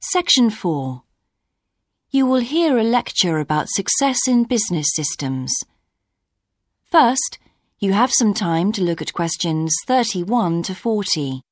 Section 4. You will hear a lecture about success in business systems. First, you have some time to look at questions 31 to 40.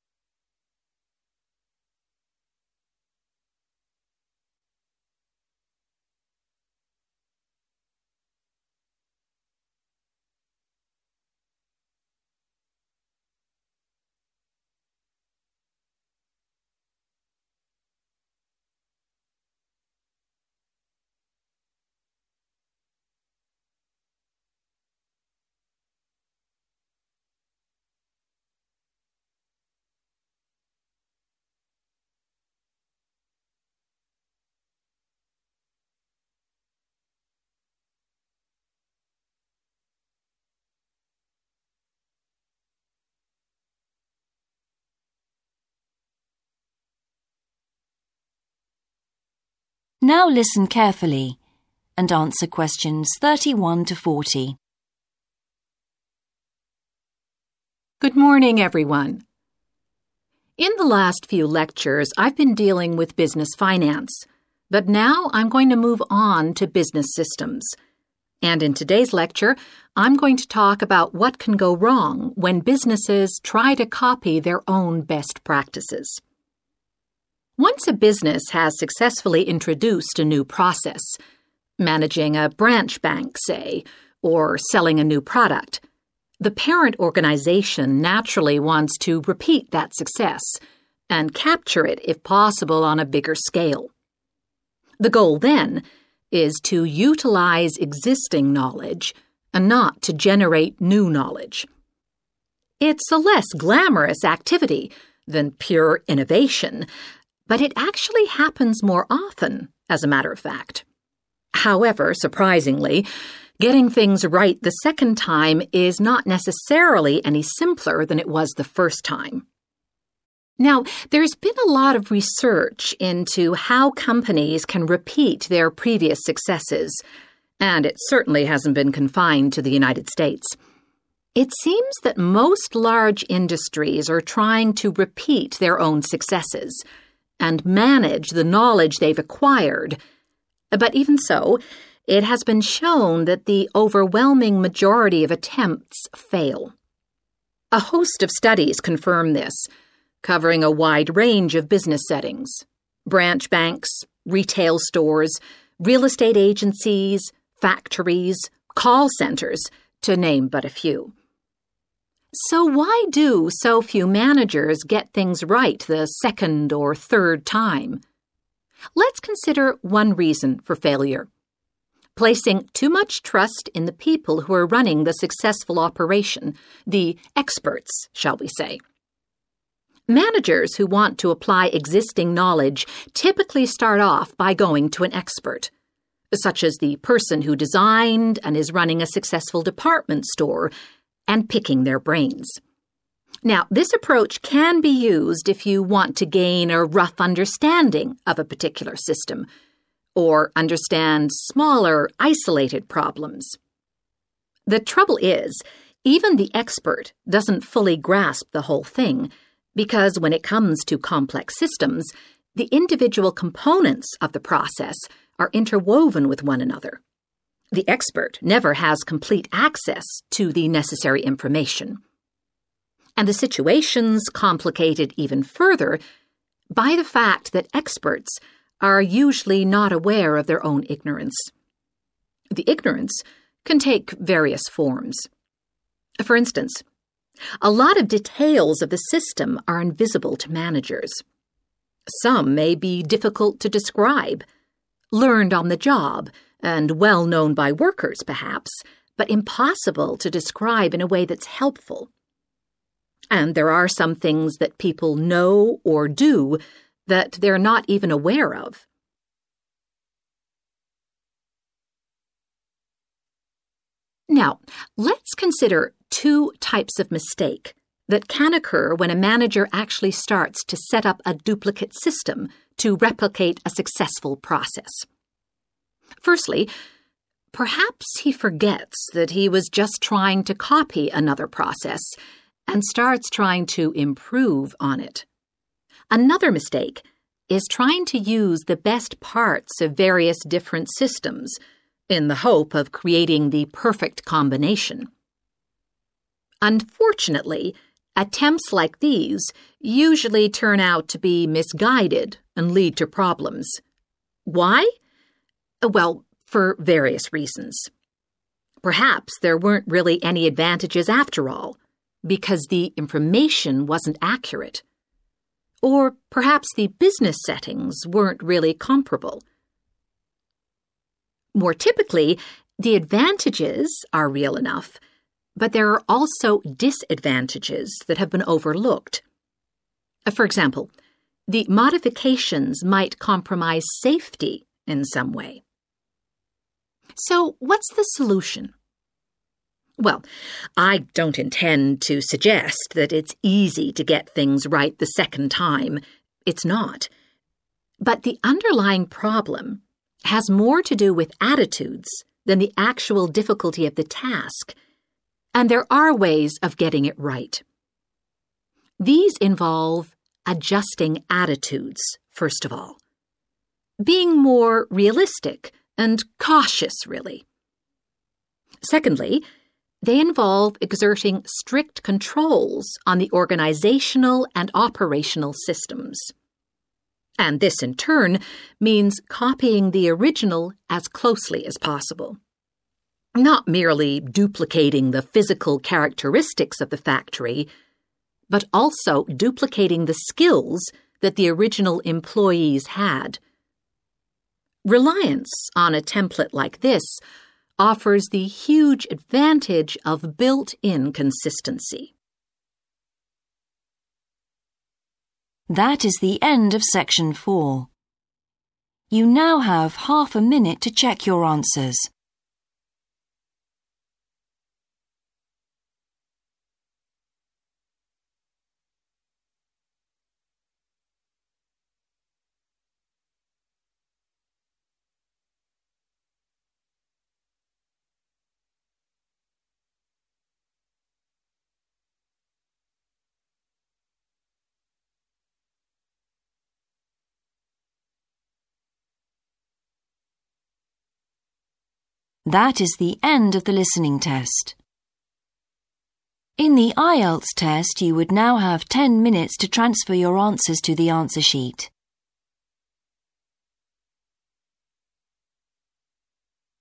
Now listen carefully and answer questions 31 to 40. Good morning, everyone. In the last few lectures, I've been dealing with business finance, but now I'm going to move on to business systems. And in today's lecture, I'm going to talk about what can go wrong when businesses try to copy their own best practices. Once a business has successfully introduced a new process, managing a branch bank, say, or selling a new product, the parent organization naturally wants to repeat that success and capture it, if possible, on a bigger scale. The goal, then, is to utilize existing knowledge and not to generate new knowledge. It's a less glamorous activity than pure innovation, but it actually happens more often, as a matter of fact. However, surprisingly, getting things right the second time is not necessarily any simpler than it was the first time. Now, there's been a lot of research into how companies can repeat their previous successes, and it certainly hasn't been confined to the United States. It seems that most large industries are trying to repeat their own successes and manage the knowledge they've acquired. But even so, it has been shown that the overwhelming majority of attempts fail. A host of studies confirm this, covering a wide range of business settings: branch banks, retail stores, real estate agencies, factories, call centers, to name but a few. So why do so few managers get things right the second or third time? Let's consider one reason for failure: placing too much trust in the people who are running the successful operation, the experts, shall we say. Managers who want to apply existing knowledge typically start off by going to an expert, such as the person who designed and is running a successful department store, and picking their brains. Now, this approach can be used if you want to gain a rough understanding of a particular system, or understand smaller, isolated problems. The trouble is, even the expert doesn't fully grasp the whole thing, because when it comes to complex systems, the individual components of the process are interwoven with one another. The expert never has complete access to the necessary information. And the situation's complicated even further by the fact that experts are usually not aware of their own ignorance. The ignorance can take various forms. For instance, a lot of details of the system are invisible to managers. Some may be difficult to describe, learned on the job, and well known by workers, perhaps, but impossible to describe in a way that's helpful. And there are some things that people know or do that they're not even aware of. Now, let's consider two types of mistake that can occur when a manager actually starts to set up a duplicate system to replicate a successful process. Firstly, perhaps he forgets that he was just trying to copy another process and starts trying to improve on it. Another mistake is trying to use the best parts of various different systems in the hope of creating the perfect combination. Unfortunately, attempts like these usually turn out to be misguided and lead to problems. Why? Well, for various reasons. Perhaps there weren't really any advantages after all, because the information wasn't accurate. Or perhaps the business settings weren't really comparable. More typically, the advantages are real enough, but there are also disadvantages that have been overlooked. For example, the modifications might compromise safety in some way. So, what's the solution? Well, I don't intend to suggest that it's easy to get things right the second time. It's not. But the underlying problem has more to do with attitudes than the actual difficulty of the task, and there are ways of getting it right. These involve adjusting attitudes, first of all. Being more realistic and cautious, really. Secondly, they involve exerting strict controls on the organizational and operational systems. And this, in turn, means copying the original as closely as possible. Not merely duplicating the physical characteristics of the factory, but also duplicating the skills that the original employees had. Reliance on a template like this offers the huge advantage of built-in consistency. That is the end of section 4. You now have half a minute to check your answers. That is the end of the listening test. In the IELTS test, you would now have 10 minutes to transfer your answers to the answer sheet.